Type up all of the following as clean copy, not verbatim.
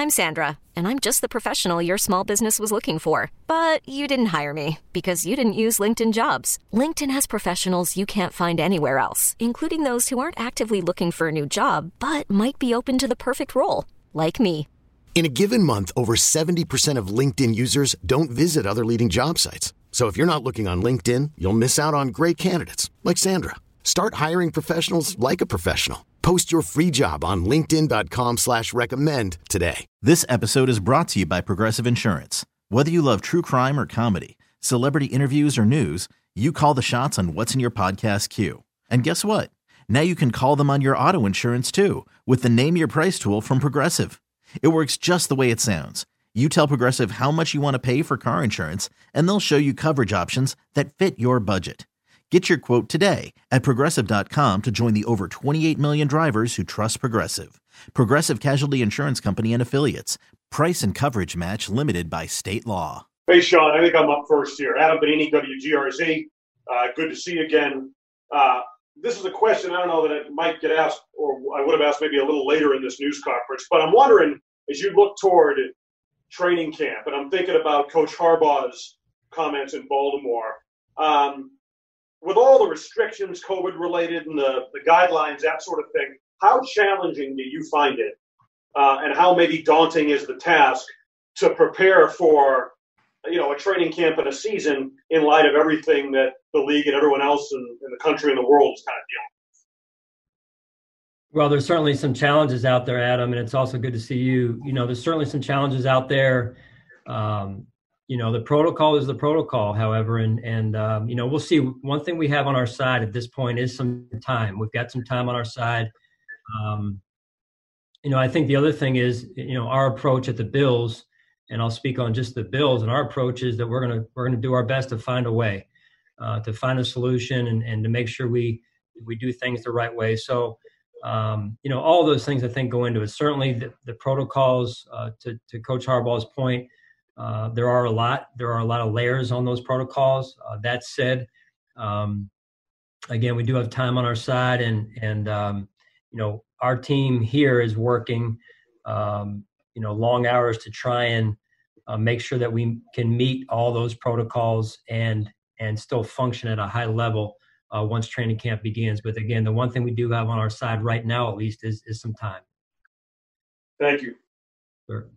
I'm Sandra, and I'm just the professional your small business was looking for. But you didn't hire me because you didn't use LinkedIn Jobs. LinkedIn has professionals you can't find anywhere else, including those who aren't actively looking for a new job, but might be open to the perfect role, like me. In a given month, over 70% of LinkedIn users don't visit other leading job sites. So if you're not looking on LinkedIn, you'll miss out on great candidates like Sandra. Start hiring professionals like a professional. Post your free job on linkedin.com/recommend today. This episode is brought to you by Progressive Insurance. Whether you love true crime or comedy, celebrity interviews or news, you call the shots on what's in your podcast queue. And guess what? Now you can call them on your auto insurance too with the Name Your Price tool from Progressive. It works just the way it sounds. You tell Progressive how much you want to pay for car insurance, and they'll show you coverage options that fit your budget. Get your quote today at Progressive.com to join the over 28 million drivers who trust Progressive. Progressive Casualty Insurance Company and Affiliates. Price and coverage match limited by state law. Hey, Sean, I think I'm up first here. Adam Benini, WGRZ. Good to see you again. This is a question I don't know that it might get asked, or I would have asked maybe a little later in this news conference, but I'm wondering, as you look toward training camp, and I'm thinking about Coach Harbaugh's comments in Baltimore, with all the restrictions, COVID-related, and the guidelines, that sort of thing, how challenging do you find it, and how maybe daunting is the task to prepare for, a training camp and a season in light of everything that the league and everyone else in the country and the world is kind of dealing with? Well, there's certainly some challenges out there, Adam, and it's also good to see you. There's certainly some challenges out there. The protocol is the protocol, however, and we'll see. One thing we have on our side at this point is some time. We've got some time on our side. I think the other thing is, our approach at the Bills, and I'll speak on just the Bills, and our approach is that we're gonna do our best to find a way, to find a solution and to make sure we do things the right way. So, all those things I think go into it. Certainly the protocols, to Coach Harbaugh's point, there are a lot of layers on those protocols. That said, again, we do have time on our side, and our team here is working, long hours to try and make sure that we can meet all those protocols and still function at a high level once training camp begins. But again, the one thing we do have on our side right now, at least, is some time. Thank you. Sure.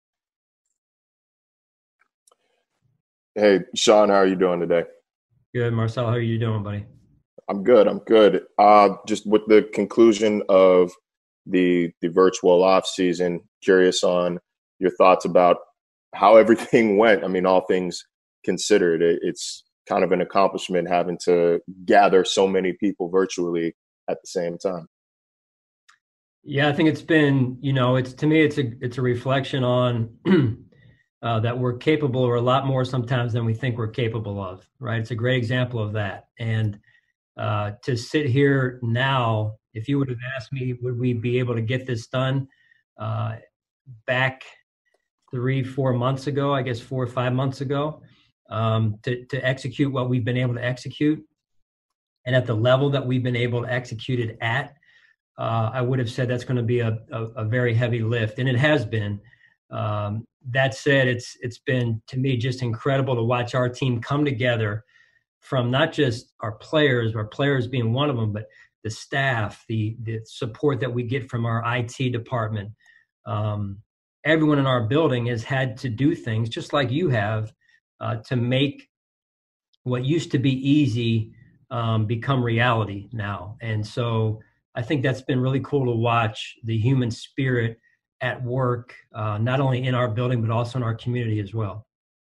Hey, Sean, how are you doing today? Good, Marcel. How are you doing, buddy? I'm good. Just with the conclusion of the virtual off season, curious on your thoughts about how everything went. I mean, all things considered, it's kind of an accomplishment having to gather so many people virtually at the same time. Yeah, I think it's been, to me, it's a reflection on that we're capable of a lot more sometimes than we think we're capable of, right? It's a great example of that. And to sit here now, if you would have asked me, would we be able to get this done back 3-4 months ago, I guess 4 or 5 months ago, to execute what we've been able to execute and at the level that we've been able to execute it at, I would have said that's going to be a very heavy lift, and it has been. That said, it's been, to me, just incredible to watch our team come together, from not just our players being one of them, but the staff, the support that we get from our IT department. Everyone in our building has had to do things just like you have to make what used to be easy become reality now. And so I think that's been really cool to watch the human spirit at work, not only in our building, but also in our community as well.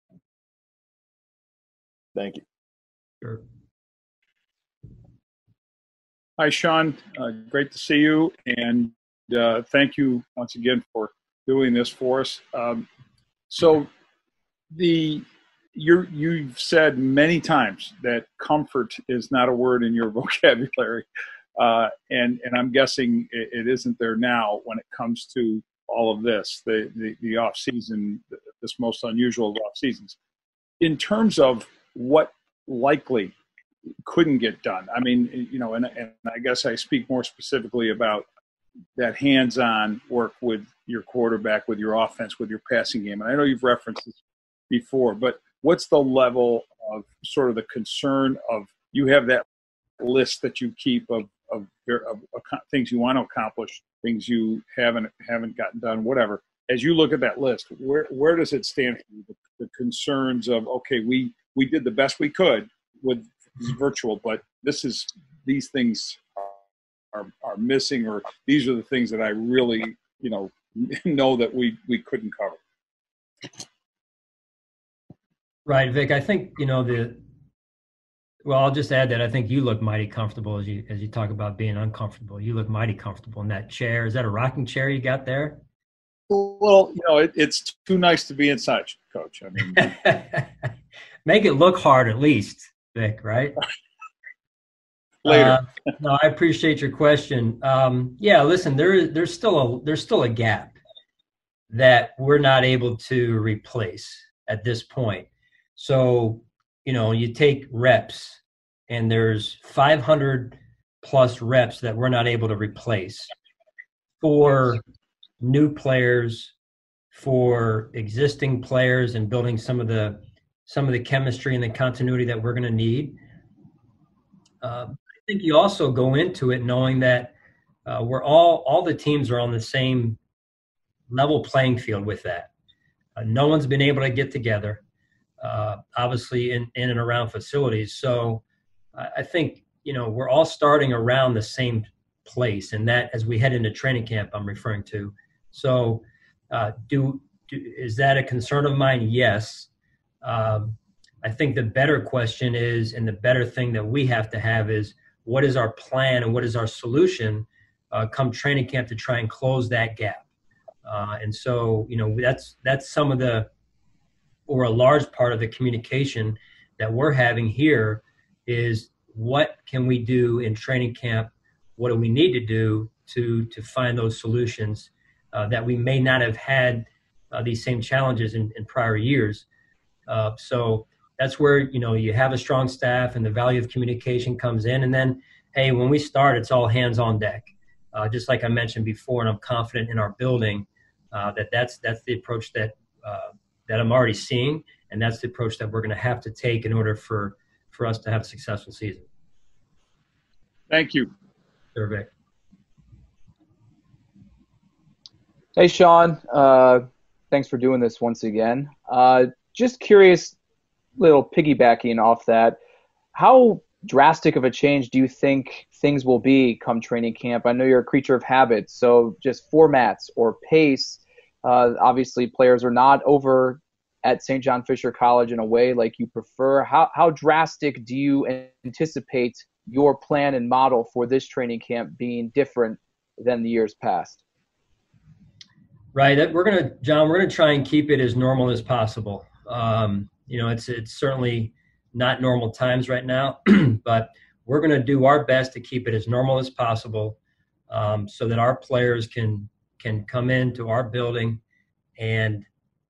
Thank you. Sure. Hi, Sean. Great to see you. And thank you once again for doing this for us. You've said many times that comfort is not a word in your vocabulary. And I'm guessing it isn't there now when it comes to all of this, the off season, this most unusual of off seasons. In terms of what likely couldn't get done, I mean, and I guess I speak more specifically about that hands-on work with your quarterback, with your offense, with your passing game. And I know you've referenced this before, but what's the level of sort of the concern of, you have that list that you keep of things you want to accomplish, things you haven't gotten done, whatever. As you look at that list, where does it stand for you? The concerns of, okay, we did the best we could with virtual, but these things are missing, or these are the things that I really, know that we couldn't cover. Right, Vic. I think, well, I'll just add that I think you look mighty comfortable as you talk about being uncomfortable. You look mighty comfortable in that chair. Is that a rocking chair you got there? Well, it's too nice to be inside, Coach. I mean, make it look hard at least, Vic, right? Later. No, I appreciate your question. Yeah, listen, there's still a gap that we're not able to replace at this point. So, you take reps, and there's 500 plus reps that we're not able to replace for new players, for existing players, and building some of the chemistry and the continuity that we're going to need. I think you also go into it knowing that we're all the teams are on the same level playing field with that. No one's been able to get together, obviously in and around facilities. So I think, we're all starting around the same place, and that as we head into training camp, I'm referring to. So is that a concern of mine? Yes. I think the better question is, and the better thing that we have to have is, what is our plan and what is our solution come training camp to try and close that gap? And so, that's some of or a large part of the communication that we're having here is, what can we do in training camp? What do we need to do to find those solutions that we may not have had these same challenges in prior years? So that's where, you have a strong staff and the value of communication comes in. And then, hey, when we start, it's all hands on deck. Just like I mentioned before, and I'm confident in our building that's the approach that I'm already seeing, and that's the approach that we're going to have to take in order for us to have a successful season. Thank you. Sure, Vic. Hey, Sean. Thanks for doing this once again. Just curious, little piggybacking off that, how drastic of a change do you think things will be come training camp? I know you're a creature of habit, so just formats or pace. Obviously, players are not over at St. John Fisher College in a way like you prefer. How drastic do you anticipate your plan and model for this training camp being different than the years past? Right. We're going to try and keep it as normal as possible. It's certainly not normal times right now, but we're going to do our best to keep it as normal as possible, so that our players can come into our building and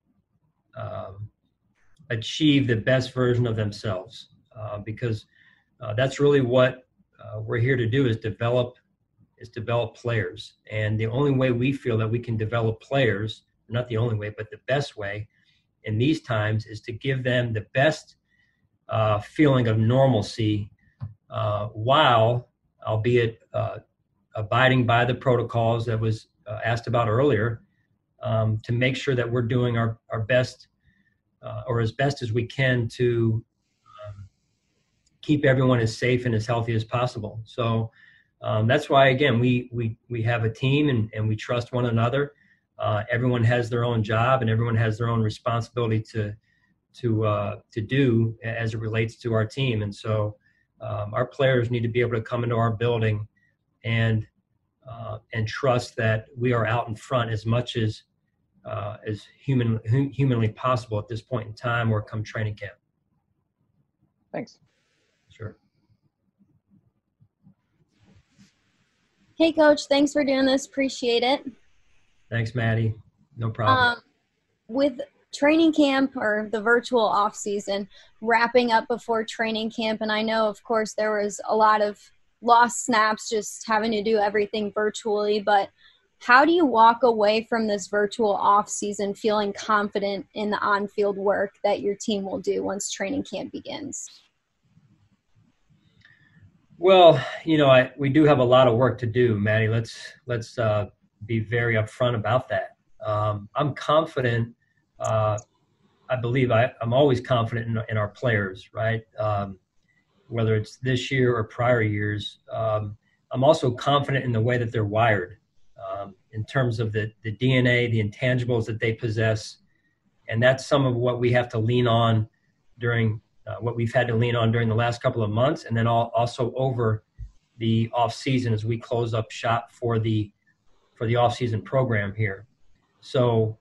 achieve the best version of themselves, because that's really what we're here to do, is develop players. And the only way we feel that we can develop players, not the only way, but the best way in these times, is to give them the best feeling of normalcy, while, albeit abiding by the protocols that was asked about earlier, to make sure that we're doing our best, or as best as we can, to keep everyone as safe and as healthy as possible. So that's why, again, we have a team, and we trust one another. Everyone has their own job, and everyone has their own responsibility to do as it relates to our team. And so our players need to be able to come into our building and trust that we are out in front as much as humanly possible at this point in time, or come training camp. Thanks. Sure. Hey, Coach. Thanks for doing this. Appreciate it. Thanks, Maddie. No problem. With training camp, or the virtual off season, wrapping up before training camp, and I know, of course, there was a lot of lost snaps just having to do everything virtually, but How do you walk away from this virtual off season feeling confident in the on-field work that your team will do once training camp begins? Well, we do have a lot of work to do, Maddie. Let's be very upfront about that. I'm confident. I believe I'm always confident in our players, right? Whether it's this year or prior years. I'm also confident in the way that they're wired, in terms of the DNA, the intangibles that they possess. And that's some of what we have to lean on during what we've had to lean on during the last couple of months, and then also over the off season as we close up shop for the off season program here. So,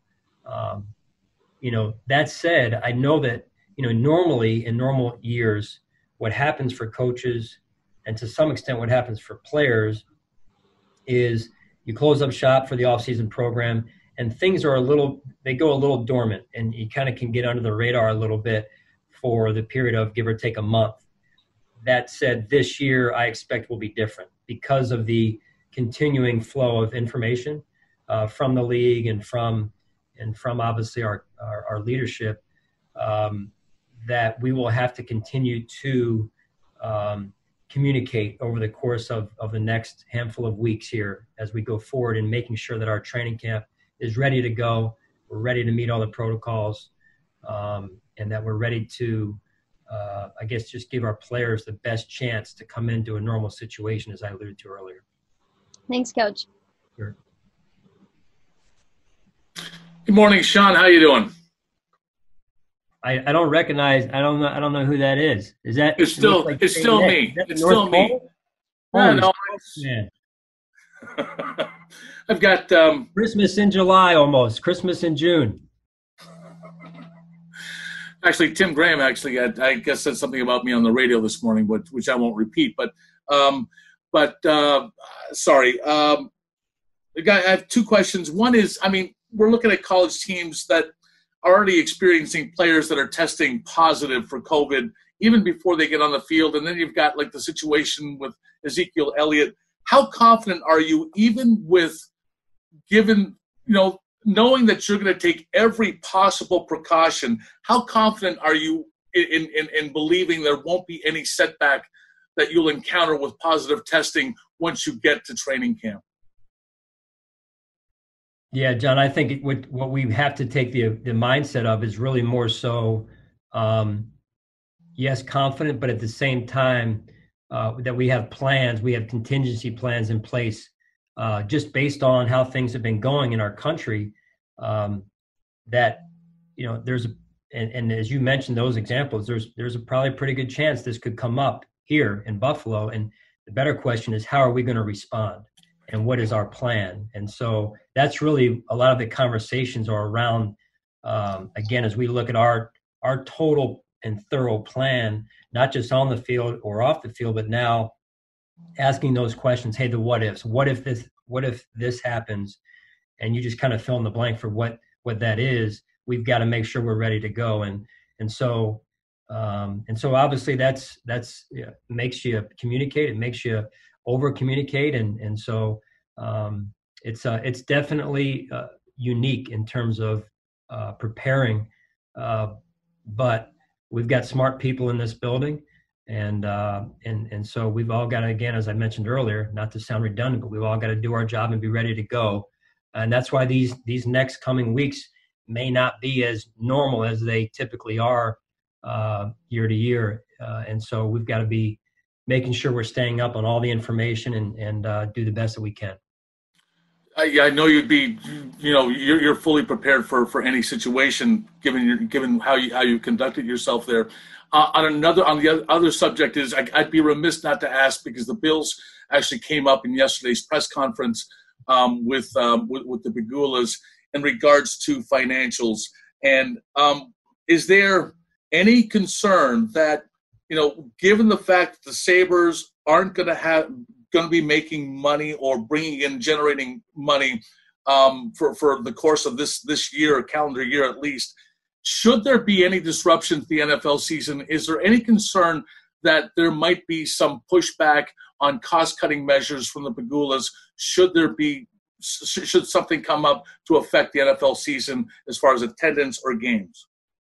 that said, I know that, normally in normal years, what happens for coaches and to some extent what happens for players is you close up shop for the off season program and things are they go a little dormant, and you kind of can get under the radar a little bit for the period of give or take a month. That said, this year I expect will be different because of the continuing flow of information from the league and from obviously our leadership, that we will have to continue to communicate over the course of the next handful of weeks here as we go forward, in making sure that our training camp is ready to go. We're ready to meet all the protocols, and that we're ready to, just give our players the best chance to come into a normal situation, as I alluded to earlier. Thanks, Coach. Sure. Good morning, Sean. How you doing? I don't recognize. I don't know who that is. Is that? It's still me. It's still me. No. Man. I've got Christmas in July almost. Christmas in June. Actually, Tim Graham I guess said something about me on the radio this morning, which I won't repeat. But sorry. I have two questions. One is, we're looking at college teams that are already experiencing players that are testing positive for COVID even before they get on the field. And then you've got like the situation with Ezekiel Elliott. How confident are you, even with knowing that you're going to take every possible precaution, how confident are you in believing there won't be any setback that you'll encounter with positive testing once you get to training camp? Yeah, John, I think what we have to take the mindset of is really more so, yes, confident, but at the same time that we have plans, we have contingency plans in place, just based on how things have been going in our country. That there's and as you mentioned those examples, there's probably a pretty good chance this could come up here in Buffalo. And the better question is, how are we going to respond? And what is our plan? And so that's really a lot of the conversations are around, again, as we look at our total and thorough plan, not just on the field or off the field, but now asking those questions. Hey, the what ifs. What if this happens? And you just kind of fill in the blank for what that is. We've got to make sure we're ready to go. And so obviously that's makes you communicate. It makes you over communicate. And so it's definitely unique in terms of preparing, but we've got smart people in this building. And so we've all got to, again, as I mentioned earlier, not to sound redundant, but we've all got to do our job and be ready to go. And that's why these next coming weeks may not be as normal as they typically are year to year. And so we've got to be making sure we're staying up on all the information and do the best that we can. I know you'd be, you're fully prepared for any situation given how you conducted yourself there. On the other subject is I'd be remiss not to ask, because the Bills actually came up in yesterday's press conference with the Pegulas in regards to financials. And is there any concern that, given the fact that the Sabres aren't going to be making money or generating money for the course of this year, calendar year at least, should there be any disruption to the NFL season? Is there any concern that there might be some pushback on cost-cutting measures from the Pegulas should there be should something come up to affect the NFL season as far as attendance or games?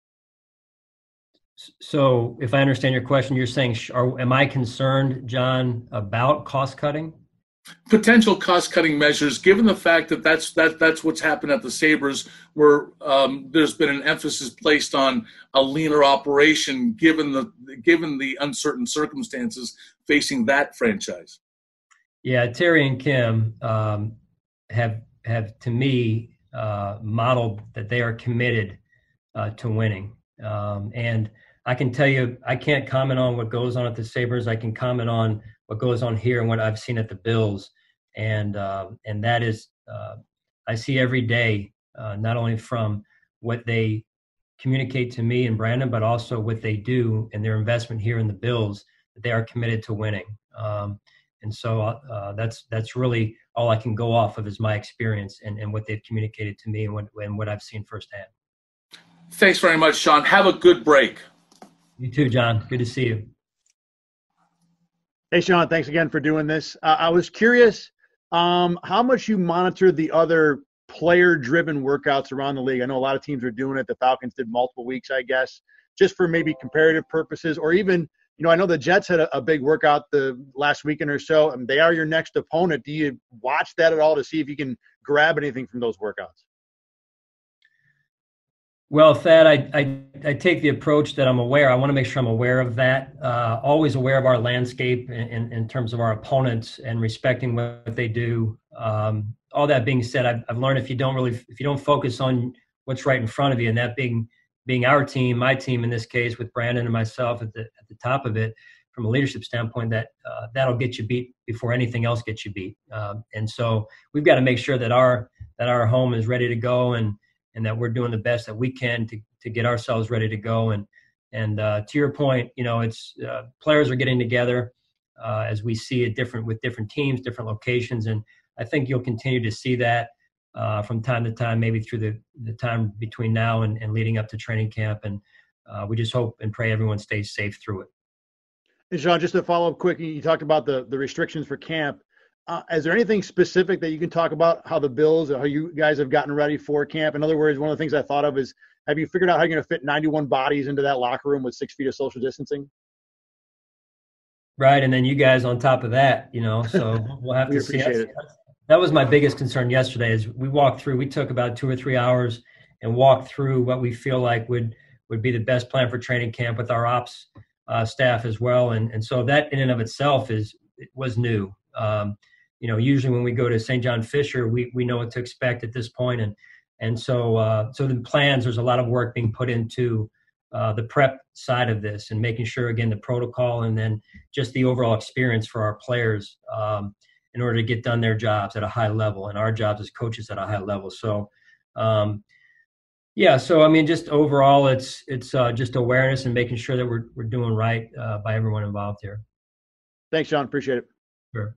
So if I understand your question, you're saying, am I concerned, John, about cost cutting? Potential cost-cutting measures, given the fact that that's what's happened at the Sabres, where there's been an emphasis placed on a leaner operation, given the uncertain circumstances facing that franchise. Yeah, Terry and Kim have to me modeled that they are committed to winning, and I can tell you, I can't comment on what goes on at the Sabres. I can comment on what goes on here and what I've seen at the Bills. And that is, I see every day, not only from what they communicate to me and Brandon, but also what they do and their investment here in the Bills, that they are committed to winning. And so that's really all I can go off of is my experience and what they've communicated to me and what I've seen firsthand. Thanks very much, Sean. Have a good break. You too, John. Good to see you. Hey, Sean, thanks again for doing this. I was curious how much you monitor the other player-driven workouts around the league. I know a lot of teams are doing it. The Falcons did multiple weeks, I guess, just for maybe comparative purposes. Or even, I know the Jets had a big workout the last weekend or so, and they are your next opponent. Do you watch that at all to see if you can grab anything from those workouts? Well, Thad, I take the approach that I'm aware. I want to make sure I'm aware of that. Always aware of our landscape in terms of our opponents and respecting what they do. All that being said, I've learned if you don't focus on what's right in front of you, and that being our team, my team in this case, with Brandon and myself at the top of it, from a leadership standpoint, that'll get you beat before anything else gets you beat. And so we've got to make sure that our home is ready to go and that we're doing the best that we can to get ourselves ready to go. And to your point, it's players are getting together as we see it with different teams, different locations. And I think you'll continue to see that from time to time, maybe through the time between now and leading up to training camp. And we just hope and pray everyone stays safe through it. And Sean, just to follow up quick, you talked about the restrictions for camp. Is there anything specific that you can talk about how the Bills or how you guys have gotten ready for camp? In other words, one of the things I thought of is, have you figured out how you're going to fit 91 bodies into that locker room with 6 feet of social distancing? Right. And then you guys on top of that, so we'll have to see. That was my biggest concern yesterday is we took about 2 or 3 hours and walked through what we feel like would be the best plan for training camp with our ops staff as well. And so that in and of itself was new. Usually when we go to St. John Fisher, we know what to expect at this point. And so the plans, there's a lot of work being put into the prep side of this and making sure, again, the protocol and then just the overall experience for our players in order to get done their jobs at a high level and our jobs as coaches at a high level. So, just overall, it's just awareness and making sure that we're doing right by everyone involved here. Thanks, Sean. Appreciate it. Sure.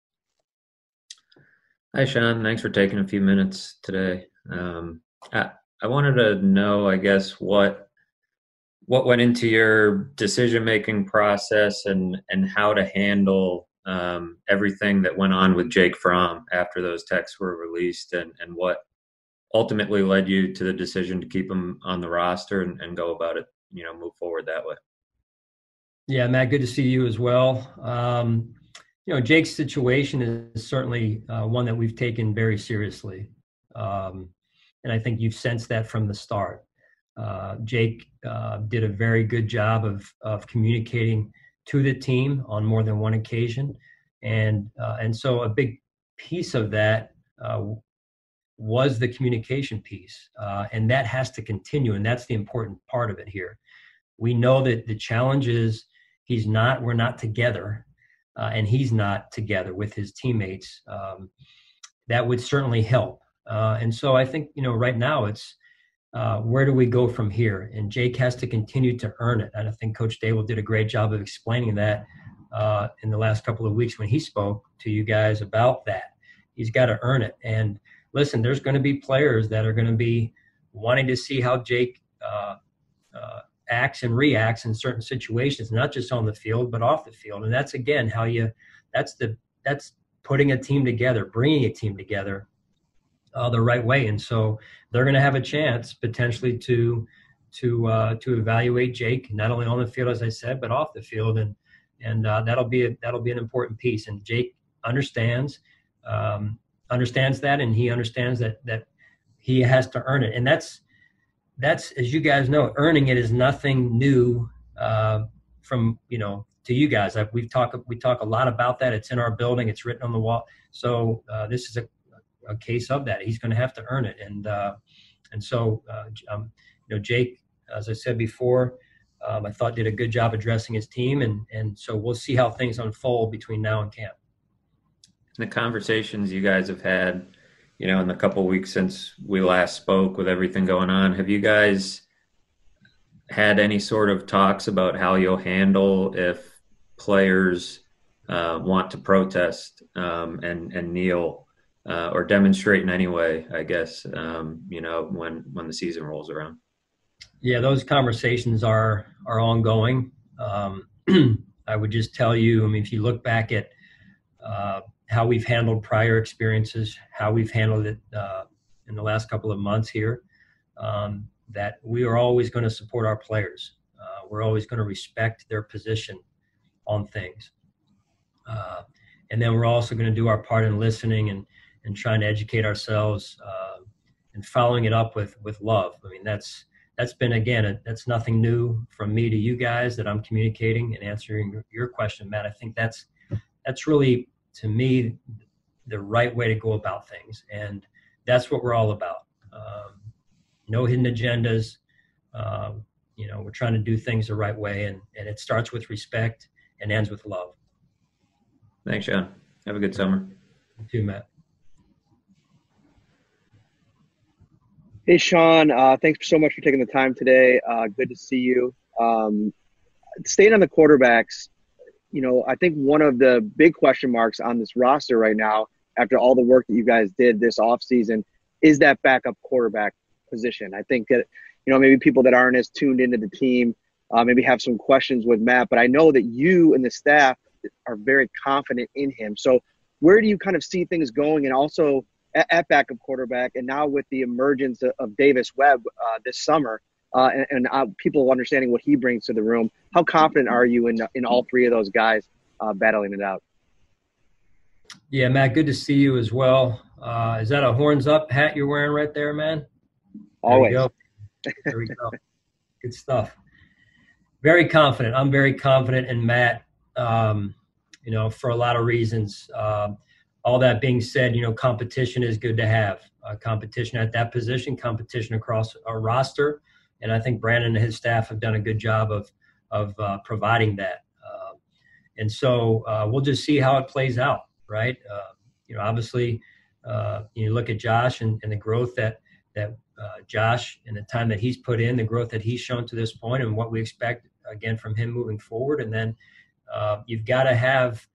Hi, Sean. Thanks for taking a few minutes today. I wanted to know, I guess, what went into your decision-making process and how to handle everything that went on with Jake Fromm after those texts were released and what ultimately led you to the decision to keep him on the roster and go about it, move forward that way. Yeah, Matt, good to see you as well. Jake's situation is certainly one that we've taken very seriously. And I think you've sensed that from the start. Jake did a very good job of communicating to the team on more than one occasion. And so a big piece of that was the communication piece. And that has to continue. And that's the important part of it here. We know that the challenge is we're not together. And he's not together with his teammates. That would certainly help. And so I think, right now it's where do we go from here? And Jake has to continue to earn it. And I think Coach Dable did a great job of explaining that in the last couple of weeks when he spoke to you guys about that. He's got to earn it. And listen, there's going to be players that are going to be wanting to see how Jake acts and reacts in certain situations, not just on the field, but off the field. And that's, again, that's putting a team together, bringing a team together the right way. And so they're going to have a chance potentially to evaluate Jake, not only on the field, as I said, but off the field. And that'll be an important piece. And Jake understands that, and he understands that he has to earn it. And that's, as you guys know, earning it is nothing new from, to you guys. We talk a lot about that. It's in our building. It's written on the wall. So this is a case of that. He's going to have to earn it. And so Jake, as I said before, I thought did a good job addressing his team. And so we'll see how things unfold between now and camp. The conversations you guys have had, in the couple of weeks since we last spoke with everything going on, have you guys had any sort of talks about how you'll handle if players want to protest and kneel or demonstrate in any way, I guess, when the season rolls around? Yeah, those conversations are ongoing. I would just tell you, if you look back at how we've handled prior experiences, how we've handled it in the last couple of months here, that we are always going to support our players. We're always going to respect their position on things. And then we're also going to do our part in listening and trying to educate ourselves and following it up with love. That's been, again, that's nothing new from me to you guys that I'm communicating and answering your question, Matt. I think that's really, to me, the right way to go about things. And that's what we're all about. No hidden agendas. We're trying to do things the right way, and it starts with respect and ends with love. Thanks, Sean. Have a good summer. You too, Matt. Hey, Sean. Thanks so much for taking the time today. Good to see you. Staying on the quarterbacks, I think one of the big question marks on this roster right now, after all the work that you guys did this offseason, is that backup quarterback position. I think that, maybe people that aren't as tuned into the team maybe have some questions with Matt, but I know that you and the staff are very confident in him. So where do you kind of see things going? And also at backup quarterback, and now with the emergence of Davis Webb this summer, and people understanding what he brings to the room, how confident are you in all three of those guys battling it out? Yeah, Matt, good to see you as well. Is that a horns up hat you're wearing right there, man? Always. There we go. Good stuff. Very confident. I'm very confident in Matt, for a lot of reasons. All that being said, competition is good to have. Competition at that position, competition across our roster. And I think Brandon and his staff have done a good job of providing that. And so we'll just see how it plays out, right? Obviously, you look at Josh and the growth that Josh and the time that he's put in, the growth that he's shown to this point, and what we expect, again, from him moving forward. And then you've got to have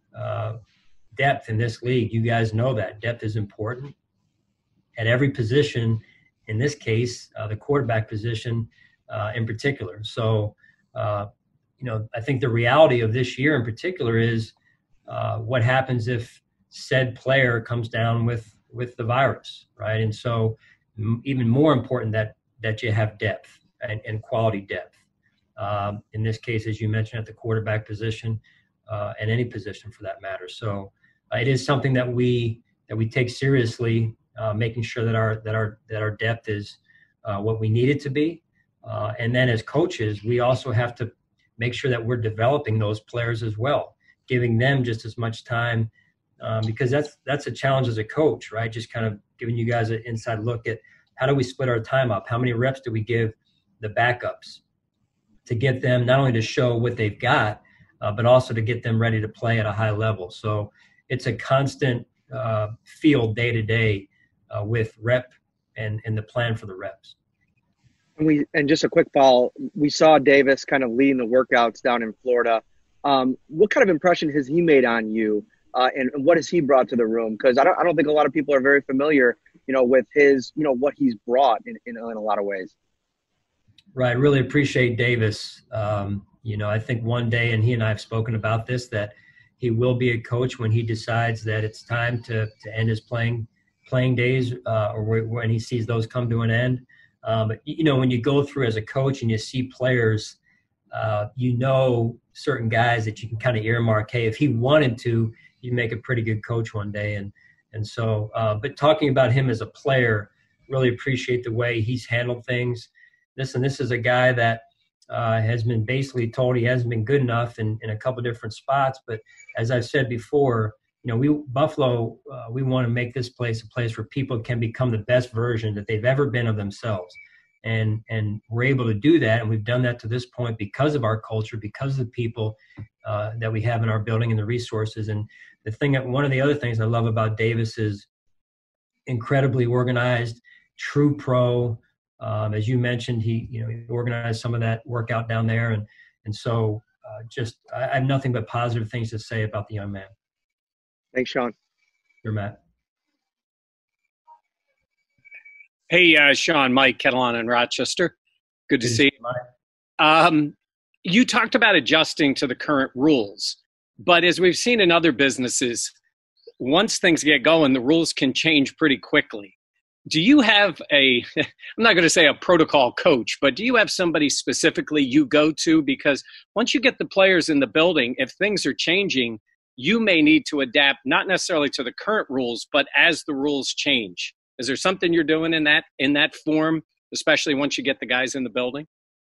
depth in this league. You guys know that. Depth is important at every position, in this case, the quarterback position in particular. So, I think the reality of this year in particular is what happens if said player comes down with the virus, right? And so even more important that you have depth and quality depth. In this case, as you mentioned, at the quarterback position and any position for that matter. So it is something that we take seriously, making sure that our depth is what we need it to be. And then as coaches, we also have to make sure that we're developing those players as well, giving them just as much time, because that's a challenge as a coach, right? Just kind of giving you guys an inside look at how do we split our time up? How many reps do we give the backups to get them not only to show what they've got, but also to get them ready to play at a high level. So it's a constant field day to day with rep and the plan for the reps. And just a quick follow, we saw Davis kind of leading the workouts down in Florida. What kind of impression has he made on you, and what has he brought to the room? Because I don't think a lot of people are very familiar, with his, what he's brought in a lot of ways. Right. Really appreciate Davis. I think one day, and he and I have spoken about this, that he will be a coach when he decides that it's time to end his playing playing days or when he sees those come to an end. But, when you go through as a coach and you see players, certain guys that you can kind of earmark, hey, if he wanted to, he'd make a pretty good coach one day. And so, but talking about him as a player, really appreciate the way he's handled things. This is a guy that has been basically told he hasn't been good enough in a couple of different spots. But as I've said before, Buffalo, we want to make this place a place where people can become the best version that they've ever been of themselves. And we're able to do that. And we've done that to this point because of our culture, because of the people that we have in our building and the resources. And one of the other things I love about Davis is incredibly organized, true pro. As you mentioned, he organized some of that workout down there. And so I have nothing but positive things to say about the young man. Thanks, Sean. Sure, Matt. Hey, Sean, Mike Catalana in Rochester. Good to see you. You talked about adjusting to the current rules, but as we've seen in other businesses, once things get going, the rules can change pretty quickly. Do you have I'm not going to say a protocol coach, but do you have somebody specifically you go to? Because once you get the players in the building, if things are changing, you may need to adapt, not necessarily to the current rules, but as the rules change. Is there something you're doing in that form, especially once you get the guys in the building?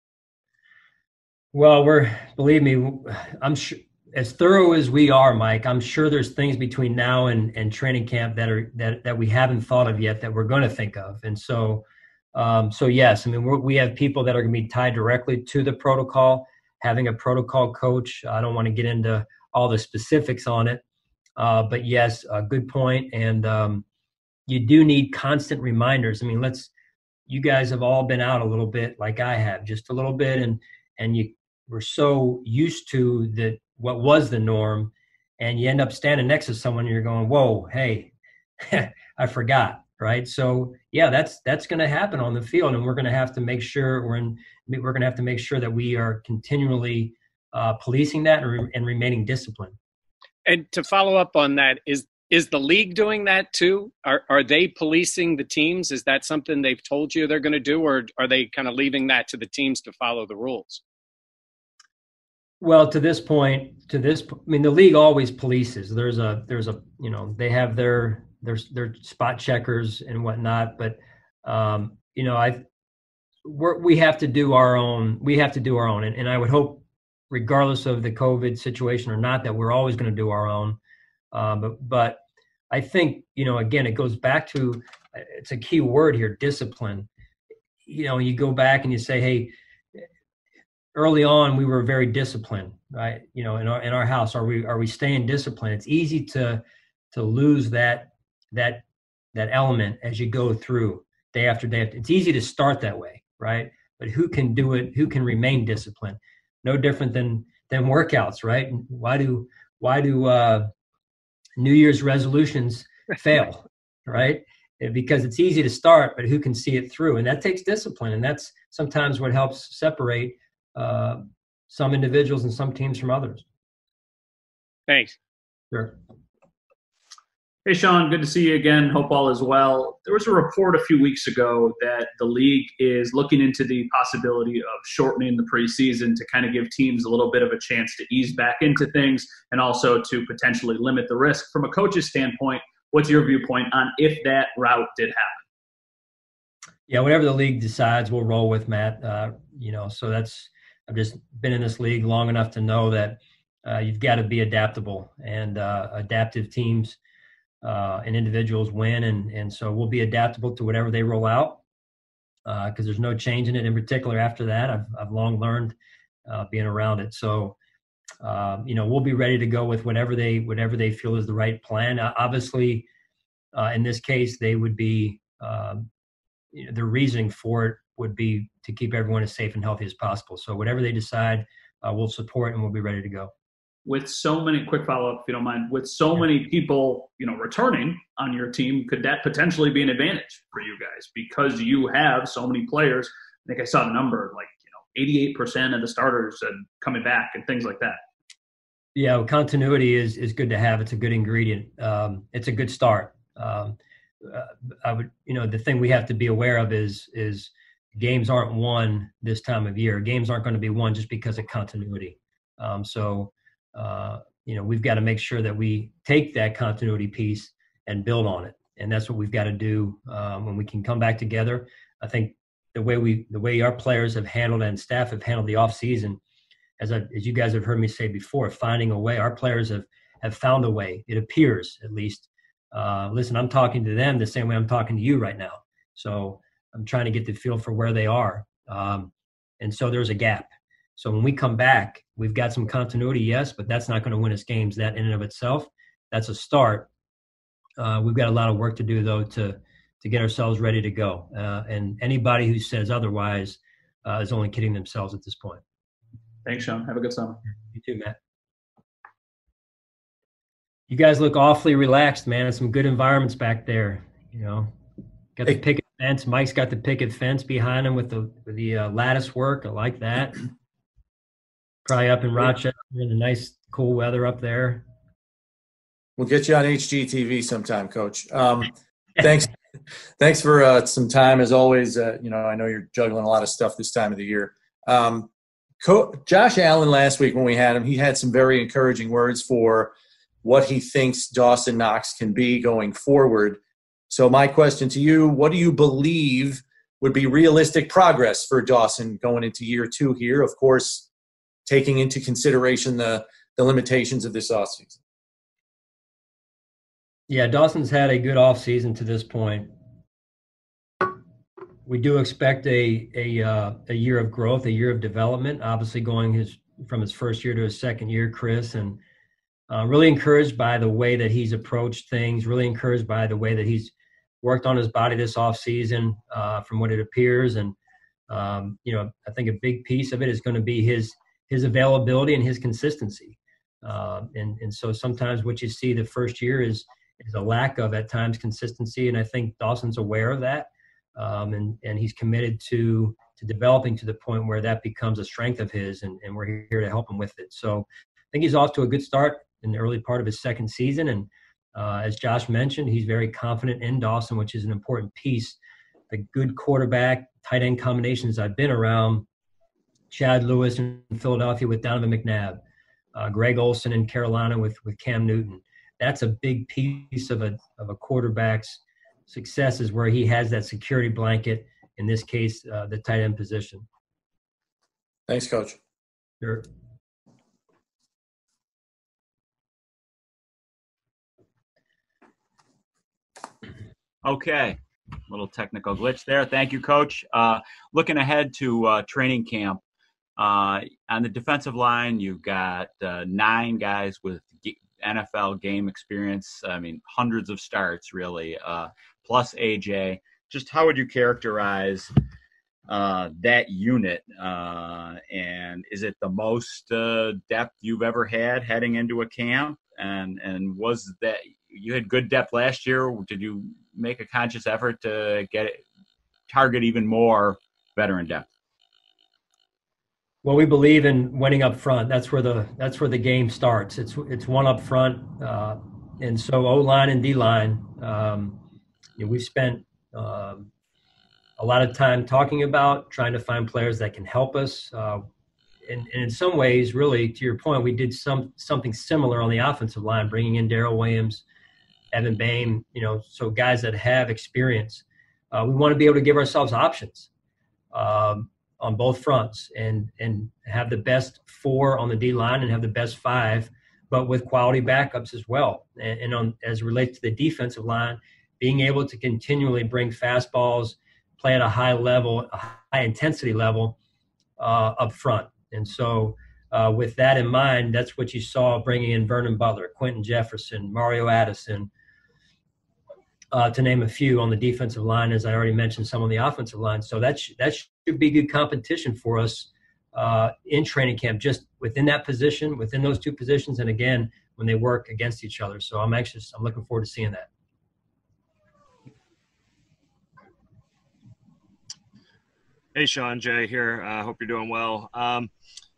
Well, believe me, I'm sure, as thorough as we are, Mike, I'm sure there's things between now and training camp that we haven't thought of yet that we're going to think of. And so yes, I mean, we have people that are going to be tied directly to the protocol, having a protocol coach. I don't want to get into all the specifics on it, but yes, a good point. And you do need constant reminders. I mean, you guys have all been out a little bit like I have, just a little bit. And we're so used to what was the norm, and you end up standing next to someone and you're going, whoa, hey, I forgot. Right. So yeah, that's going to happen on the field, and we're going to have to make sure that we are continually policing that and remaining disciplined. And to follow up on that, is the league doing that too? Are they policing the teams? Is that something they've told you they're going to do, or are they kind of leaving that to the teams to follow the rules? Well, to this point, I mean, the league always polices. There's a they have their spot checkers and whatnot, but we have to do our own. And I would hope, regardless of the COVID situation or not, that we're always going to do our own. But I think, again, it goes back to, it's a key word here, discipline. You go back and you say, hey, early on we were very disciplined, right? In our house, are we staying disciplined? It's easy to lose that element as you go through day after day. It's easy to start that way, right? But who can do it? Who can remain disciplined? No different than workouts, right? Why do New Year's resolutions fail, right? Because it's easy to start, but who can see it through? And that takes discipline. And that's sometimes what helps separate some individuals and some teams from others. Thanks. Sure. Hey, Sean, good to see you again. Hope all is well. There was a report a few weeks ago that the league is looking into the possibility of shortening the preseason to kind of give teams a little bit of a chance to ease back into things and also to potentially limit the risk. From a coach's standpoint, what's your viewpoint on if that route did happen? Yeah, whatever the league decides, we'll roll with, Matt. So I've just been in this league long enough to know that you've got to be adaptable, and adaptive teams and individuals win. And so we'll be adaptable to whatever they roll out because there's no change in it. In particular, after that, I've long learned being around it. So, we'll be ready to go with whatever they feel is the right plan. Obviously, in this case, they would be the reasoning for it would be to keep everyone as safe and healthy as possible. So whatever they decide, we'll support and we'll be ready to go. With so many, quick follow-up if you don't mind, with so many people, returning on your team, could that potentially be an advantage for you guys because you have so many players? I think I saw the number, 88% of the starters and coming back and things like that. Yeah, continuity is good to have. It's a good ingredient. It's a good start. I would, the thing we have to be aware of is games aren't won this time of year. Games aren't going to be won just because of continuity. We've got to make sure that we take that continuity piece and build on it. And that's what we've got to do when we can come back together. I think the way our players have handled and staff have handled the off season, as you guys have heard me say before, finding a way. Our players have found a way. It appears, at least. Listen, I'm talking to them the same way I'm talking to you right now. So I'm trying to get the feel for where they are. And so there's a gap. So when we come back, we've got some continuity, yes, but that's not going to win us games. That in and of itself, that's a start. We've got a lot of work to do, though, to get ourselves ready to go. And anybody who says otherwise is only kidding themselves at this point. Thanks, Sean. Have a good summer. You too, Matt. You guys look awfully relaxed, man. Some good environments back there. Got the picket fence. Mike's got the picket fence behind him with the lattice work. I like that. Probably up in Rochester in the nice, cool weather up there. We'll get you on HGTV sometime, Coach. Thanks for some time as always. I know you're juggling a lot of stuff this time of the year. Josh Allen last week when we had him, he had some very encouraging words for what he thinks Dawson Knox can be going forward. So my question to you, what do you believe would be realistic progress for Dawson going into year 2 here? Of course, taking into consideration the limitations of this offseason. Yeah, Dawson's had a good offseason to this point. We do expect a year of growth, a year of development, obviously going from his first year to his second year, Chris, and really encouraged by the way that he's approached things, really encouraged by the way that he's worked on his body this offseason from what it appears. And, I think a big piece of it is going to be his availability and his consistency. And so sometimes what you see the first year is a lack of, at times, consistency. And I think Dawson's aware of that. And he's committed to developing to the point where that becomes a strength of his, and we're here to help him with it. So I think he's off to a good start in the early part of his second season. And as Josh mentioned, he's very confident in Dawson, which is an important piece. The good quarterback, tight end combinations I've been around, Chad Lewis in Philadelphia with Donovan McNabb, Greg Olsen in Carolina with Cam Newton. That's a big piece of a quarterback's success, is where he has that security blanket, in this case, the tight end position. Thanks, Coach. Sure. Okay, little technical glitch there. Thank you, Coach. Looking ahead to training camp, on the defensive line, you've got 9 guys with NFL game experience. I mean, hundreds of starts, really, plus AJ. Just how would you characterize that unit? And is it the most depth you've ever had heading into a camp? And was that you had good depth last year? Did you make a conscious effort to target even more veteran depth? Well, we believe in winning up front. That's where the game starts. It's one up front, and so O-line and D-line. We've spent a lot of time talking about trying to find players that can help us. And in some ways, really, to your point, we did something similar on the offensive line, bringing in Darrell Williams, Evan Bain, so guys that have experience. We want to be able to give ourselves options on both fronts and have the best 4 on the D-line and have the best 5, but with quality backups as well. And as it relates to the defensive line, being able to continually bring fastballs, play at a high level, a high intensity level up front. And so with that in mind, that's what you saw bringing in Vernon Butler, Quentin Jefferson, Mario Addison, to name a few on the defensive line, as I already mentioned, some on the offensive line. So that should be good competition for us in training camp, just within that position, within those 2 positions, and again, when they work against each other. So I'm looking forward to seeing that. Hey, Sean, Jay here. Hope you're doing well.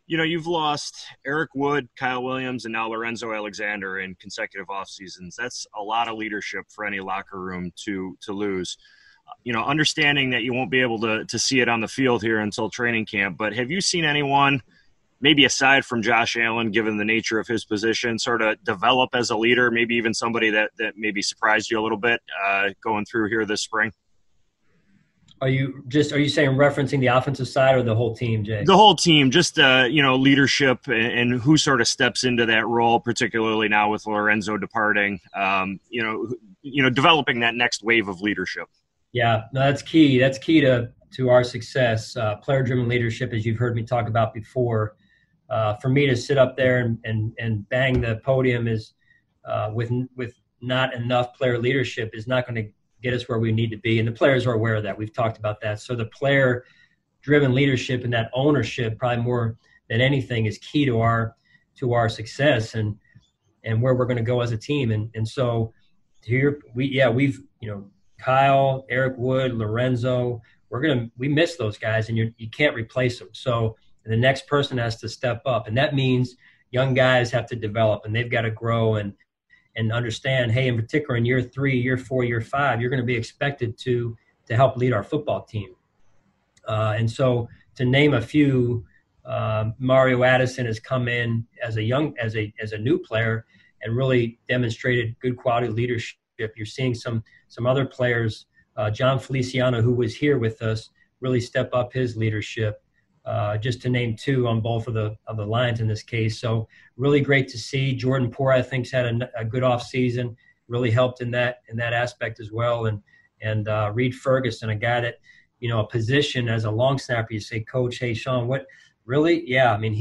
you've lost Eric Wood, Kyle Williams, and now Lorenzo Alexander in consecutive off seasons. That's a lot of leadership for any locker room to lose. Understanding that you won't be able to see it on the field here until training camp, but have you seen anyone, maybe aside from Josh Allen, given the nature of his position, sort of develop as a leader, maybe even somebody that maybe surprised you a little bit going through here this spring? Are you saying referencing the offensive side or the whole team, Jay? The whole team, just leadership and who sort of steps into that role, particularly now with Lorenzo departing. Developing that next wave of leadership. Yeah, no, that's key. That's key to our success. Player-driven leadership, as you've heard me talk about before. For me to sit up there and bang the podium is with not enough player leadership is not going to get us where we need to be. And the players are aware of that. We've talked about that. So the player-driven leadership and that ownership, probably more than anything, is key to our success and where we're going to go as a team. And so here we've Kyle, Eric Wood, Lorenzo, we miss those guys, and you can't replace them. So the next person has to step up, and that means young guys have to develop, and they've got to grow and understand, hey, in particular in year 3, year 4, year 5, you're going to be expected to help lead our football team. And so to name a few, Mario Addison has come in as a new player and really demonstrated good quality leadership. You're seeing some other players, John Feliciano, who was here with us, really step up his leadership. Just to name 2 on both of the lines in this case. So really great to see. Jordan Poore, I think, had a good off season, really helped in that aspect as well. And Reed Ferguson, a guy that, a position as a long snapper, you say, Coach, hey, Sean, what really? Yeah, I mean,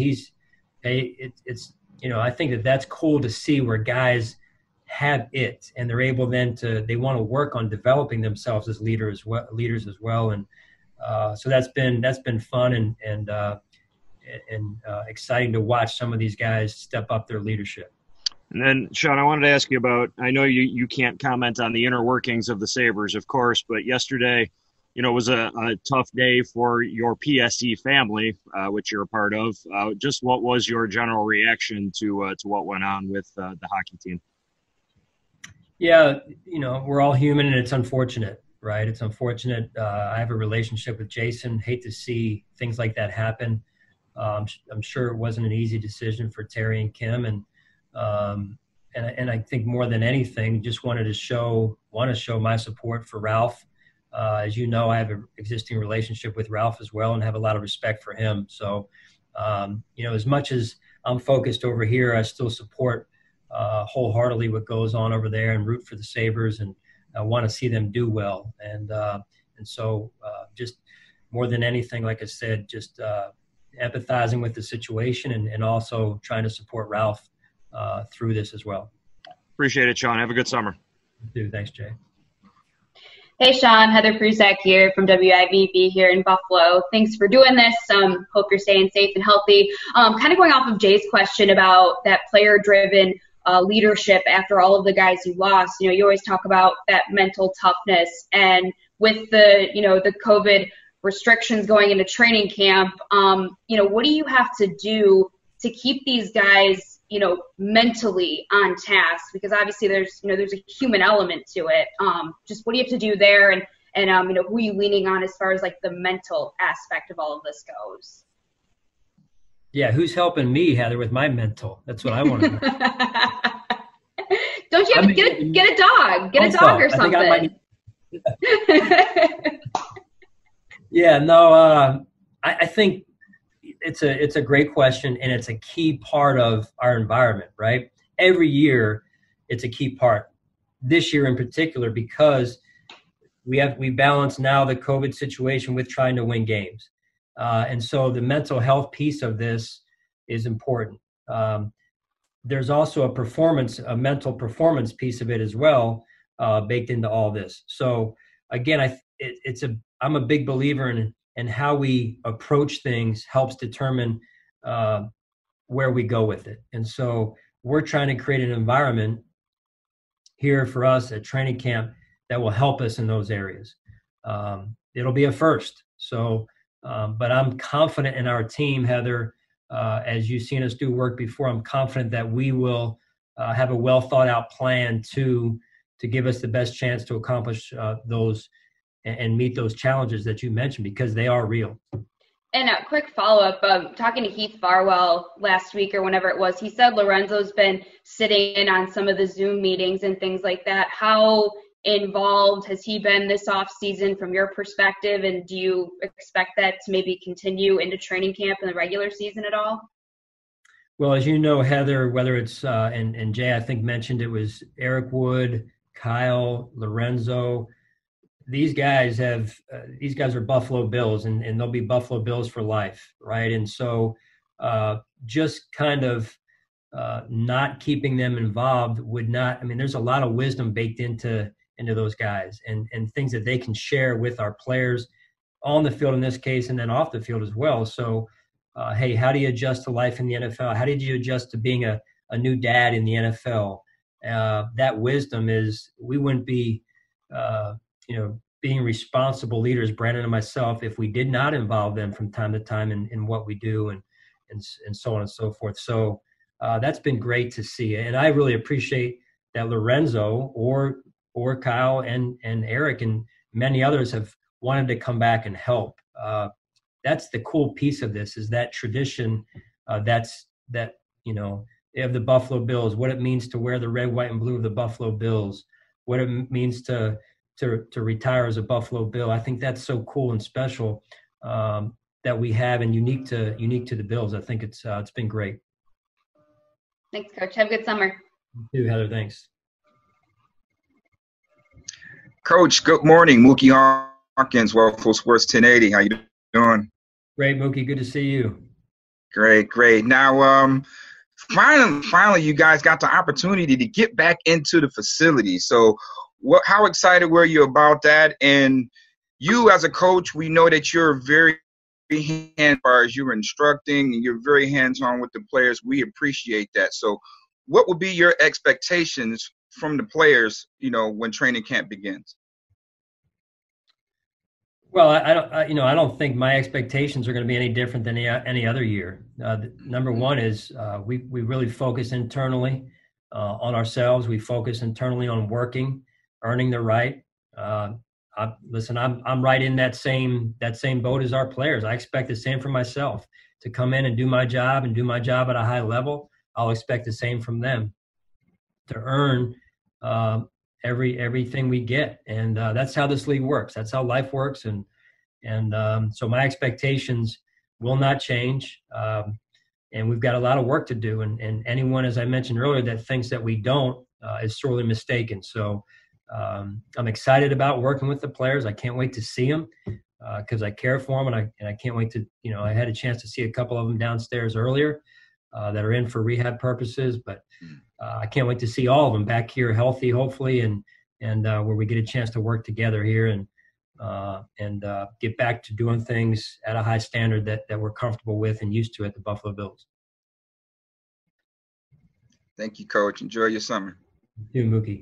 I think that's cool to see where guys have it and they're able then they want to work on developing themselves as leaders as well. And so that's been fun and exciting to watch some of these guys step up their leadership. And then, Sean, I wanted to ask you about, I know you can't comment on the inner workings of the Sabres, of course, but yesterday, was a tough day for your PSE family, which you're a part of. Just what was your general reaction to what went on with the hockey team? Yeah, we're all human, and it's unfortunate. Right. It's unfortunate. I have a relationship with Jason. Hate to see things like that happen. I'm sure it wasn't an easy decision for Terry and Kim. And I think more than anything, just want to show my support for Ralph. As you know, I have an existing relationship with Ralph as well and have a lot of respect for him. So, as much as I'm focused over here, I still support wholeheartedly what goes on over there and root for the Sabres, and I want to see them do well. And so just more than anything, like I said, just empathizing with the situation and also trying to support Ralph through this as well. Appreciate it, Sean. Have a good summer. Dude, thanks, Jay. Hey, Sean. Heather Prusak here from WIVB here in Buffalo. Thanks for doing this. Hope you're staying safe and healthy. Kind of going off of Jay's question about that player-driven leadership after all of the guys you lost. You always talk about that mental toughness, and with the COVID restrictions going into training camp, what do you have to do to keep these guys, mentally on task? Because obviously there's a human element to it. Just what do you have to do there, and who are you leaning on as far as like the mental aspect of all of this goes? Yeah, who's helping me, Heather, with my mental? That's what I want to know. Don't you have to get a dog? Get a dog or something. Yeah, no, I think it's a great question, and it's a key part of our environment, right? Every year, it's a key part. This year in particular, because we balance now the COVID situation with trying to win games. And so the mental health piece of this is important. There's also a mental performance piece of it as well, baked into all this. So again, I'm a big believer in how we approach things helps determine where we go with it. And so we're trying to create an environment here for us at training camp that will help us in those areas. It'll be a first. So, but I'm confident in our team, Heather, as you've seen us do work before, I'm confident that we will have a well thought out plan to give us the best chance to accomplish those and meet those challenges that you mentioned, because they are real. And a quick follow-up, talking to Heath Farwell last week or whenever it was, he said Lorenzo's been sitting in on some of the Zoom meetings and things like that. How involved has he been this off season from your perspective, and do you expect that to maybe continue into training camp and the regular season at all? Well, as you know, Heather, whether it's and Jay, I think mentioned, it was Eric Wood, Kyle, Lorenzo. These guys are Buffalo Bills, and they'll be Buffalo Bills for life, right? And so just kind of not keeping them involved would not, I mean, there's a lot of wisdom baked into those guys and things that they can share with our players on the field in this case, and then off the field as well. So, hey, how do you adjust to life in the NFL? How did you adjust to being a new dad in the NFL? That wisdom is, we wouldn't be, being responsible leaders, Brandon and myself, if we did not involve them from time to time in what we do and so on and so forth. So that's been great to see. And I really appreciate that Lorenzo or Kyle and Eric and many others have wanted to come back and help. That's the cool piece of this, is that tradition of the Buffalo Bills, what it means to wear the red, white, and blue of the Buffalo Bills, what it means to retire as a Buffalo Bill. I think that's so cool and special that we have, and unique to the Bills. I think it's been great. Thanks, Coach. Have a good summer. You too, Heather. Thanks. Coach, good morning. Mookie Hawkins, Waffle Sports 1080. How you doing? Great, Mookie. Good to see you. Great. Now, finally, you guys got the opportunity to get back into the facility. So, how excited were you about that? And you, as a coach, we know that you're very as far as you're instructing, and you're very hands-on with the players. We appreciate that. So, what would be your expectations from the players, when training camp begins? Well, I don't think my expectations are going to be any different than any other year. Number one is we really focus internally on ourselves. We focus internally on working, earning the right. I'm right in that same boat as our players. I expect the same from myself, to come in and do my job at a high level. I'll expect the same from them, to earn everything we get, and that's how this league works. That's how life works, and so my expectations will not change. And we've got a lot of work to do, and anyone, as I mentioned earlier, that thinks that we don't is sorely mistaken. So I'm excited about working with the players. I can't wait to see them because I care for them, and I can't wait to, I had a chance to see a couple of them downstairs earlier that are in for rehab purposes, but I can't wait to see all of them back here healthy, hopefully, and where we get a chance to work together here and get back to doing things at a high standard that we're comfortable with and used to at the Buffalo Bills. Thank you, Coach. Enjoy your summer. You too, Mookie.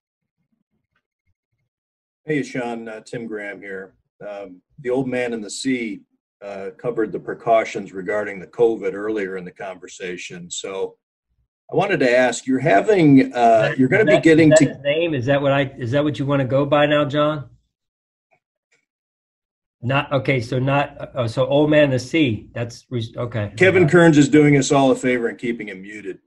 Hey, Sean, Tim Graham here. The old man in the sea covered the precautions regarding the COVID earlier in the conversation. So I wanted to ask, you're going to be getting to his name. Is that what you want to go by now, John? Not okay. So so old man in the sea. That's okay. Kevin Kearns is doing us all a favor and keeping him muted.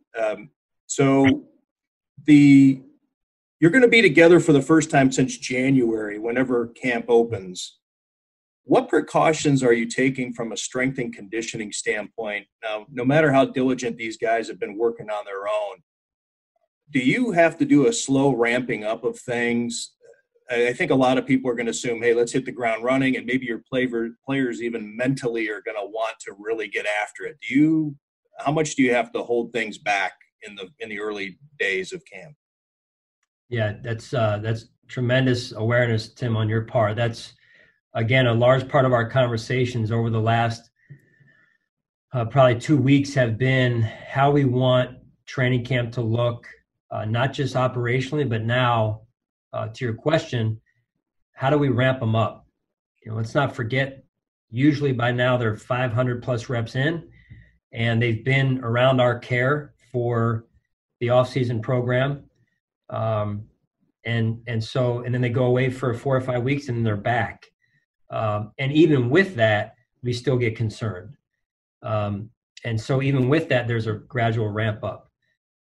You're going to be together for the first time since January, whenever camp opens. What precautions are you taking from a strength and conditioning standpoint? Now, no matter how diligent these guys have been working on their own, do you have to do a slow ramping up of things? I think a lot of people are going to assume, hey, let's hit the ground running, and maybe your players even mentally are going to want to really get after it. How much do you have to hold things back in the early days of camp? Yeah, that's tremendous awareness, Tim, on your part. That's, again, a large part of our conversations over the last probably 2 weeks have been how we want training camp to look, not just operationally, but now, to your question, how do we ramp them up? Let's not forget, usually by now they're 500 plus reps in, and they've been around our care for the off-season program. And then they go away for 4 or 5 weeks and then they're back. And even with that, we still get concerned. And so even with that, there's a gradual ramp up.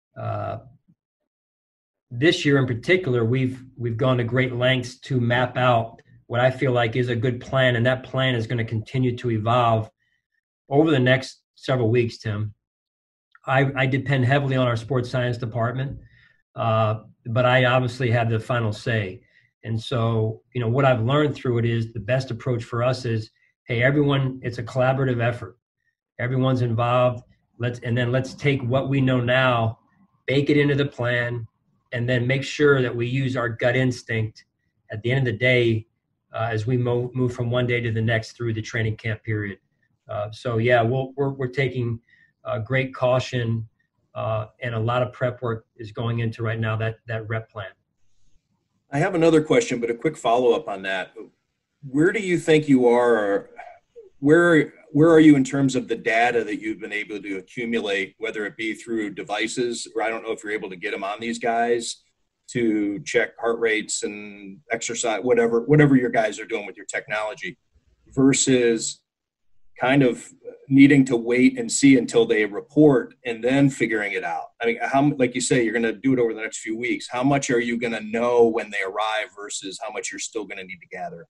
This year in particular, we've gone to great lengths to map out what I feel like is a good plan, and that plan is going to continue to evolve over the next several weeks, Tim. I depend heavily on our sports science department, but I obviously have the final say. And so, what I've learned through it is the best approach for us is, hey, everyone, it's a collaborative effort. Everyone's involved. Let's take what we know now, bake it into the plan, and then make sure that we use our gut instinct at the end of the day as we move from one day to the next through the training camp period. We're taking great caution, and a lot of prep work is going into right now that rep plan. I have another question, but a quick follow-up on that. Where do you think you are? Where are you in terms of the data that you've been able to accumulate, whether it be through devices, or I don't know if you're able to get them on these guys to check heart rates and exercise, whatever your guys are doing with your technology, versus kind of needing to wait and see until they report and then figuring it out? I mean, how, like you say, you're going to do it over the next few weeks. How much are you going to know when they arrive versus how much you're still going to need to gather?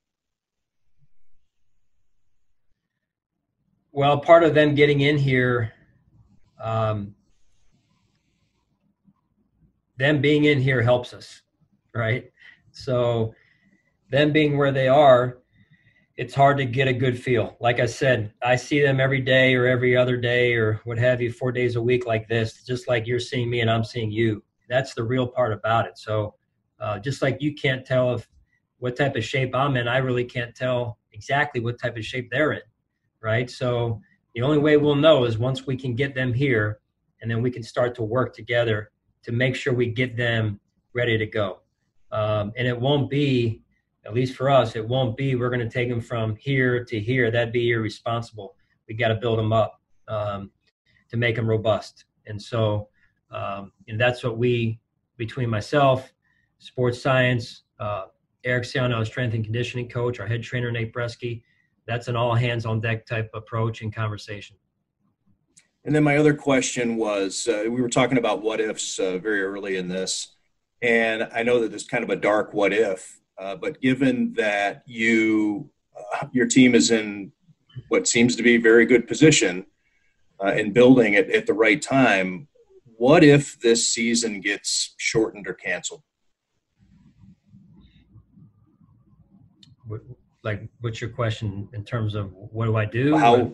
Well, part of them getting in here, them being in here helps us, right? So them being where they are, it's hard to get a good feel. Like I said, I see them every day or every other day or what have you, 4 days a week like this, just like you're seeing me and I'm seeing you. That's the real part about it. So just like you can't tell what type of shape I'm in, I really can't tell exactly what type of shape they're in. Right. So the only way we'll know is once we can get them here, and then we can start to work together to make sure we get them ready to go. And it won't be, at least for us, it won't be, we're going to take them from here to here. That'd be irresponsible. We got to build them up to make them robust. And so, and that's what we, between myself, sports science, Eric Siano, strength and conditioning coach, our head trainer, Nate Bresky, that's an all hands on deck type approach and conversation. And then my other question was, we were talking about what ifs very early in this, and I know that it's kind of a dark what if, but given that your team is in what seems to be a very good position in building it at the right time, what if this season gets shortened or canceled? Like, what's your question in terms of what do I do?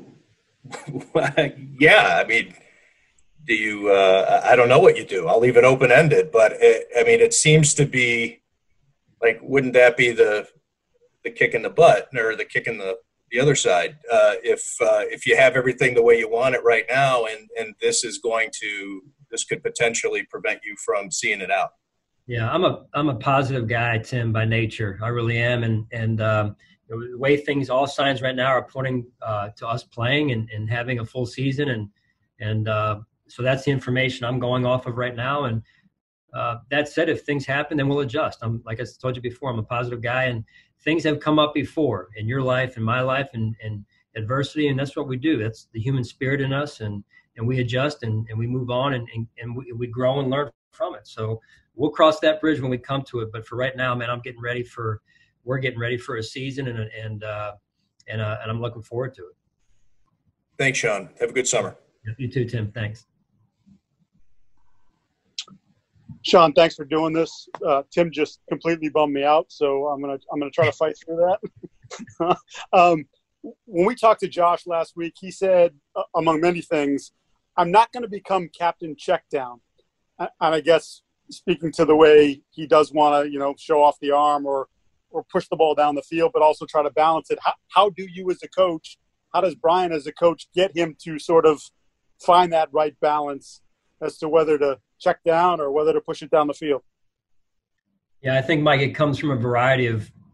Yeah, I mean, do you? I don't know what you do. I'll leave it open ended, but it seems to be like, wouldn't that be the kick in the butt or the kick in the other side? If you have everything the way you want it right now, and this could potentially prevent you from seeing it out. Yeah, I'm a positive guy, Tim, by nature. I really am, and the way things, all signs right now are pointing to us playing and having a full season, and so that's the information I'm going off of right now. And that said, if things happen, then we'll adjust. Like I told you before, I'm a positive guy, and things have come up before in your life, in my life, and adversity, and that's what we do. That's the human spirit in us, and we adjust and we move on and we grow and learn from it. So we'll cross that bridge when we come to it. But for right now, man, we're getting ready for a season, and I'm looking forward to it. Thanks, Sean. Have a good summer. You too, Tim. Thanks. Sean, thanks for doing this. Tim just completely bummed me out, so I'm gonna try to fight through that. When we talked to Josh last week, he said, among many things, I'm not going to become Captain Checkdown. And I guess speaking to the way he does want to, show off the arm or push the ball down the field, but also try to balance it. How do you as a coach, how does Brian as a coach get him to sort of find that right balance as to whether to check down or whether to push it down the field? Yeah, I think, Mike, it comes from a variety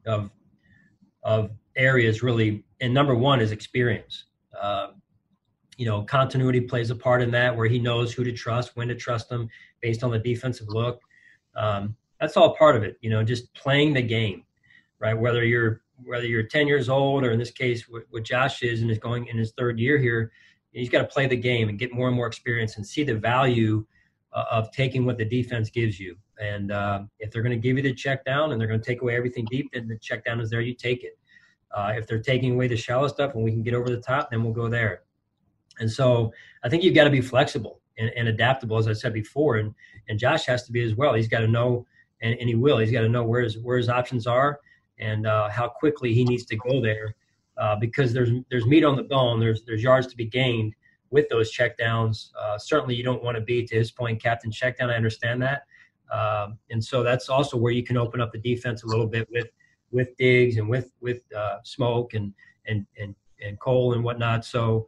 of areas, really. And number one is experience. continuity plays a part in that, where he knows who to trust, when to trust them based on the defensive look. That's all part of it, just playing the game, right? Whether you're 10 years old, or in this case, what Josh is and is going in his third year here, he's got to play the game and get more and more experience and see the value of taking what the defense gives you. And if they're going to give you the check down and they're going to take away everything deep, then the check down is there, you take it. If they're taking away the shallow stuff and we can get over the top, then we'll go there. And so I think you've got to be flexible and adaptable, as I said before. And Josh has to be as well. He's got to know, and he will. He's got to know where his options are and how quickly he needs to go there, because there's meat on the bone. There's yards to be gained with those checkdowns. Certainly, you don't want to be, to his point, captain checkdown. I understand that, and so that's also where you can open up the defense a little bit with Diggs and with Smoke and Cole and whatnot. So.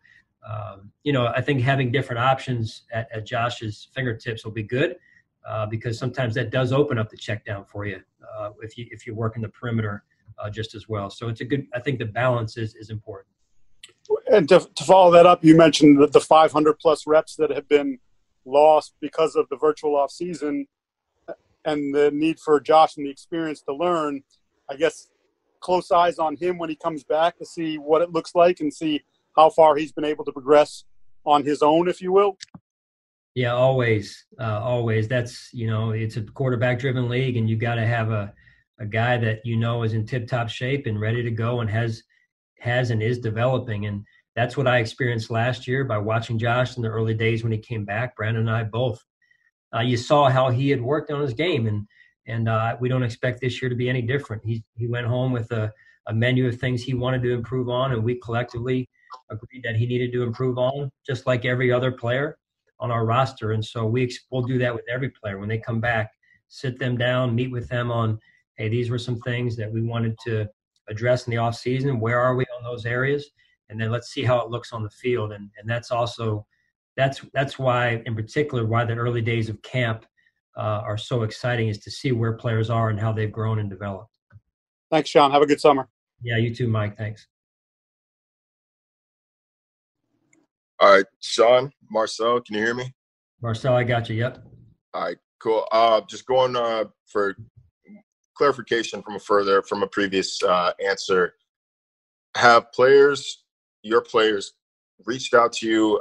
I think having different options at Josh's fingertips will be good, because sometimes that does open up the check down for you if you're working the perimeter just as well. So I think the balance is important. And to follow that up, you mentioned the 500 plus reps that have been lost because of the virtual off season and the need for Josh and the experience to learn. I guess close eyes on him when he comes back to see what it looks like and see how far he's been able to progress on his own, if you will. Yeah, always. That's, it's a quarterback-driven league, and you got to have a guy that is in tip-top shape and ready to go and has and is developing. And that's what I experienced last year by watching Josh in the early days when he came back. Brandon and I both. You saw how he had worked on his game, and we don't expect this year to be any different. He went home with a menu of things he wanted to improve on, and we collectively agreed that he needed to improve on, just like every other player on our roster. And so we'll do that with every player. When they come back, sit them down, meet with them on, hey, these were some things that we wanted to address in the off season. Where are we on those areas? And then let's see how it looks on the field. And that's also, that's why, in particular, why the early days of camp are so exciting, is to see where players are and how they've grown and developed. Thanks, Sean. Have a good summer. Yeah, you too, Mike. Thanks. All right, Sean, Marcel, can you hear me? Marcel, I got you. Yep. All right, cool. Just going for clarification from a previous answer. Have your players reached out to you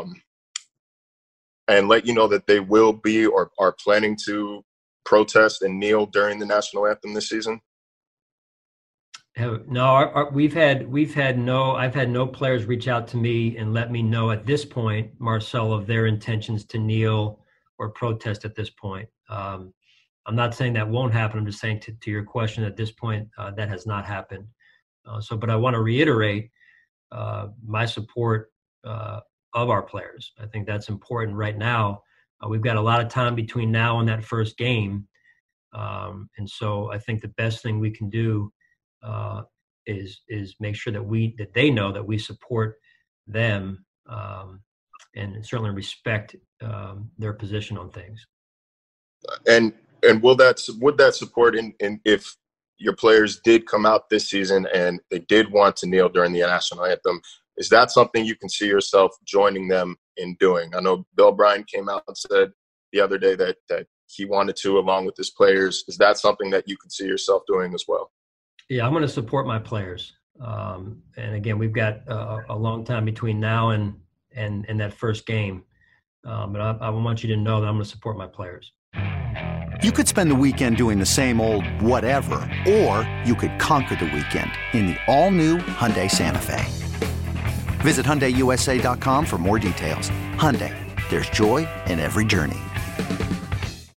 and let you know that they will be or are planning to protest and kneel during the national anthem this season? No, I've had no players reach out to me and let me know at this point, Marcel, of their intentions to kneel or protest at this point. I'm not saying that won't happen. I'm just saying to your question, at this point, that has not happened. But I want to reiterate my support of our players. I think that's important right now. We've got a lot of time between now and that first game. And so I think the best thing we can do is make sure that they know that we support them and certainly respect their position on things. And would that support in if your players did come out this season and they did want to kneel during the national anthem, is that something you can see yourself joining them in doing? I know Bill O'Brien came out and said the other day that he wanted to, along with his players. Is that something that you can see yourself doing as well? Yeah, I'm going to support my players. And again, we've got a long time between now and that first game. But I want you to know that I'm going to support my players. You could spend the weekend doing the same old whatever, or you could conquer the weekend in the all-new Hyundai Santa Fe. Visit HyundaiUSA.com for more details. Hyundai, there's joy in every journey.